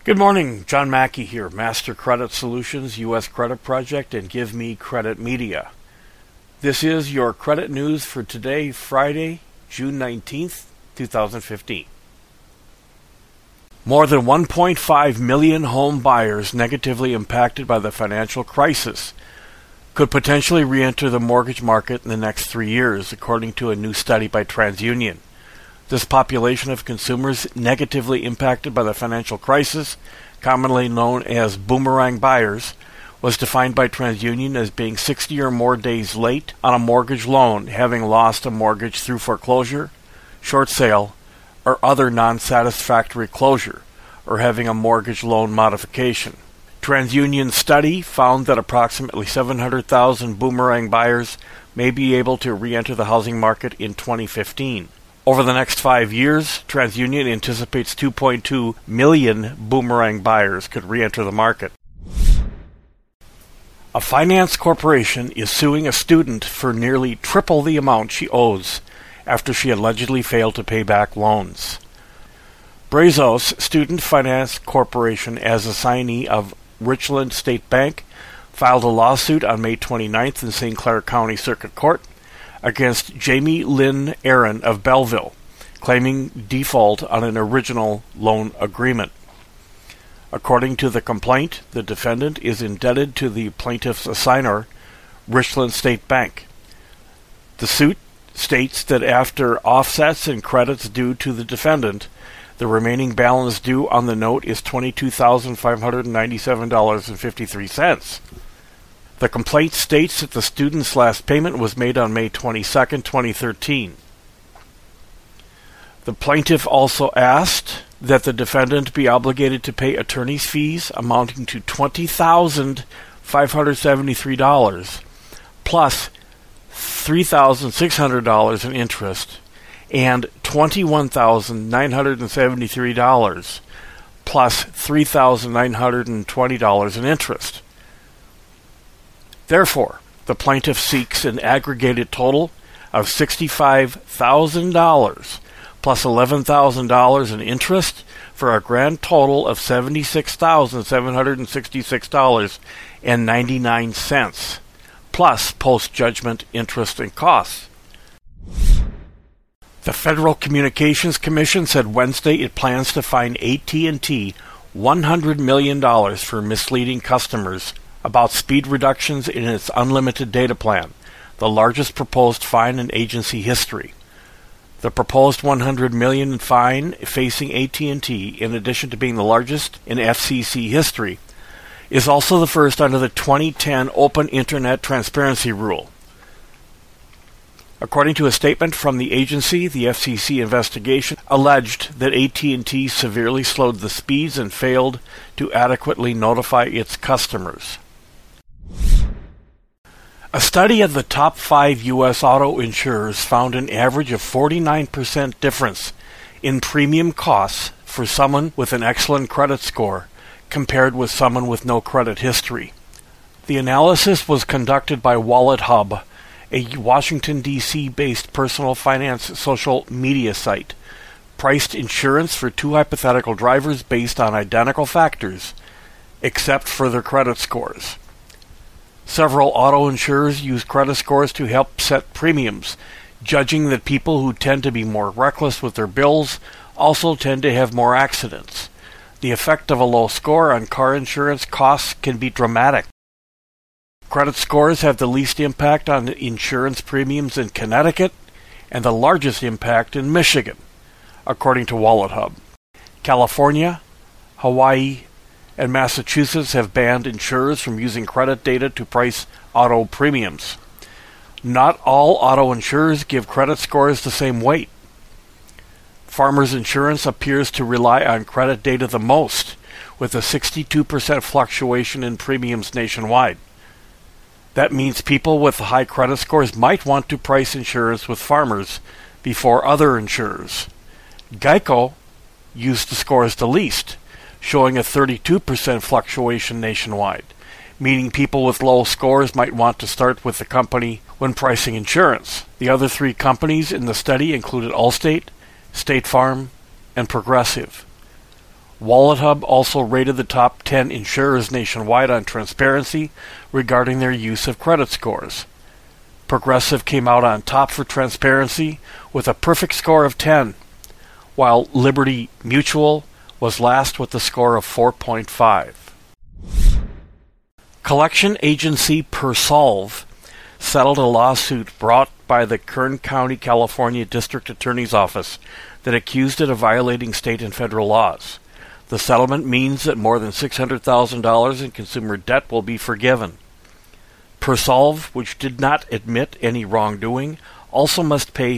Good morning, John Mackey here, Master Credit Solutions, U.S. Credit Project, and Give Me Credit Media. This is your credit news for today, Friday, June 19th, 2015. More than 1.5 million home buyers negatively impacted by the financial crisis could potentially re-enter the mortgage market in the next 3 years, according to a new study by TransUnion. This population of consumers negatively impacted by the financial crisis, commonly known as boomerang buyers, was defined by TransUnion as being 60 or more days late on a mortgage loan, having lost a mortgage through foreclosure, short sale, or other non-satisfactory closure, or having a mortgage loan modification. TransUnion's study found that approximately 700,000 boomerang buyers may be able to re-enter the housing market in 2015. Over the next 5 years, TransUnion anticipates 2.2 million boomerang buyers could re-enter the market. A finance corporation is suing a student for nearly triple the amount she owes after she allegedly failed to pay back loans. Brazos Student Finance Corporation, as assignee of Richland State Bank, filed a lawsuit on May 29th in St. Clair County Circuit Court against Jamie Lynn Aaron of Belleville, claiming default on an original loan agreement. According to the complaint, the defendant is indebted to the plaintiff's assigner, Richland State Bank. The suit states that after offsets and credits due to the defendant, the remaining balance due on the note is $22,597.53. The complaint states that the student's last payment was made on May 22, 2013. The plaintiff also asked that the defendant be obligated to pay attorney's fees amounting to $20,573 plus $3,600 in interest and $21,973 plus $3,920 in interest. Therefore, the plaintiff seeks an aggregated total of $65,000 plus $11,000 in interest for a grand total of $76,766.99 plus post-judgment interest and costs. The Federal Communications Commission said Wednesday it plans to fine AT&T $100 million for misleading customers about speed reductions in its unlimited data plan, the largest proposed fine in agency history. The proposed $100 million fine facing AT&T, in addition to being the largest in FCC history, is also the first under the 2010 Open Internet Transparency Rule. According to a statement from the agency, the FCC investigation alleged that AT&T severely slowed the speeds and failed to adequately notify its customers. A study of the top 5 U.S. auto insurers found an average of 49% difference in premium costs for someone with an excellent credit score compared with someone with no credit history. The analysis was conducted by WalletHub, a Washington, D.C.-based personal finance social media site, priced insurance for 2 hypothetical drivers based on identical factors, except for their credit scores. Several auto insurers use credit scores to help set premiums, judging that people who tend to be more reckless with their bills also tend to have more accidents. The effect of a low score on car insurance costs can be dramatic. Credit scores have the least impact on insurance premiums in Connecticut and the largest impact in Michigan, according to WalletHub. California, Hawaii, and Massachusetts have banned insurers from using credit data to price auto premiums. Not all auto insurers give credit scores the same weight. Farmers Insurance appears to rely on credit data the most, with a 62% fluctuation in premiums nationwide. That means people with high credit scores might want to price insurance with Farmers before other insurers. Geico used the scores the least, showing a 32% fluctuation nationwide, meaning people with low scores might want to start with the company when pricing insurance. The other 3 companies in the study included Allstate, State Farm, and Progressive. WalletHub also rated the top 10 insurers nationwide on transparency regarding their use of credit scores. Progressive came out on top for transparency with a perfect score of 10, while Liberty Mutual was last with a score of 4.5. Collection agency Persolve settled a lawsuit brought by the Kern County, California District Attorney's Office that accused it of violating state and federal laws. The settlement means that more than $600,000 in consumer debt will be forgiven. Persolve, which did not admit any wrongdoing, also must pay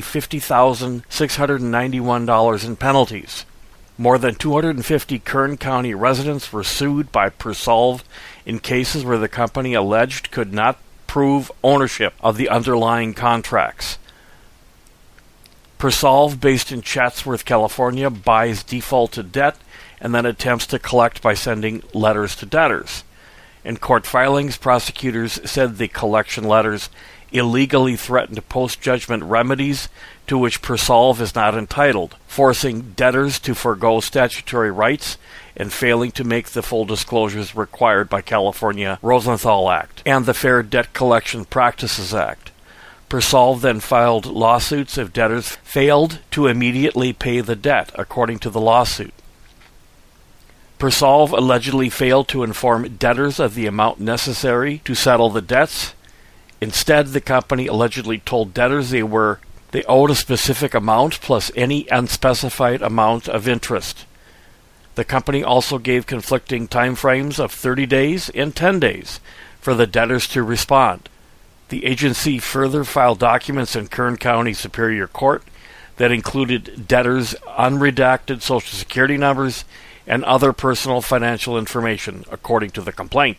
$50,691 in penalties. More than 250 Kern County residents were sued by Persolve in cases where the company alleged could not prove ownership of the underlying contracts. Persolve, based in Chatsworth, California, buys defaulted debt and then attempts to collect by sending letters to debtors. In court filings, prosecutors said the collection letters illegally threatened post-judgment remedies to which Persolve is not entitled, forcing debtors to forego statutory rights and failing to make the full disclosures required by California Rosenthal Act and the Fair Debt Collection Practices Act. Persolve then filed lawsuits if debtors failed to immediately pay the debt, according to the lawsuit. Persolve allegedly failed to inform debtors of the amount necessary to settle the debts. Instead, the company allegedly told debtors they owed a specific amount plus any unspecified amount of interest. The company also gave conflicting time frames of 30 days and 10 days for the debtors to respond. The agency further filed documents in Kern County Superior Court that included debtors' unredacted Social Security numbers and other personal financial information, according to the complaint.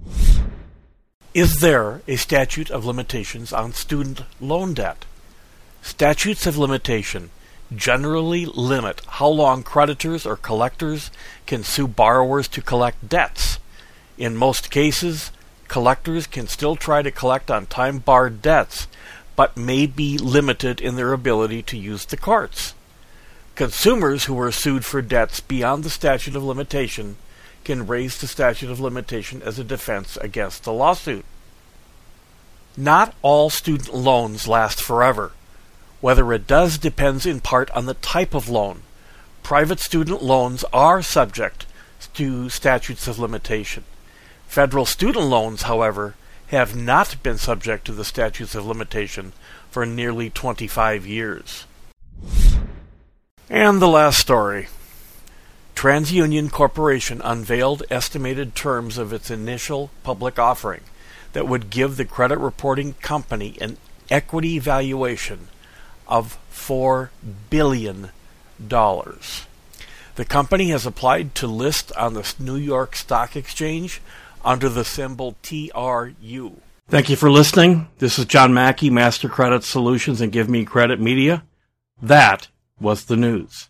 Is there a statute of limitations on student loan debt? Statutes of limitation generally limit how long creditors or collectors can sue borrowers to collect debts. In most cases, collectors can still try to collect on time-barred debts, but may be limited in their ability to use the courts. Consumers who are sued for debts beyond the statute of limitation can raise the statute of limitation as a defense against the lawsuit. Not all student loans last forever. Whether it does depends in part on the type of loan. Private student loans are subject to statutes of limitation. Federal student loans, however, have not been subject to the statutes of limitation for nearly 25 years. And the last story. TransUnion Corporation unveiled estimated terms of its initial public offering that would give the credit reporting company an equity valuation of $4 billion. The company has applied to list on the New York Stock Exchange under the symbol TRU. Thank you for listening. This is John Mackey, Master Credit Solutions and Give Me Credit Media. That was the news.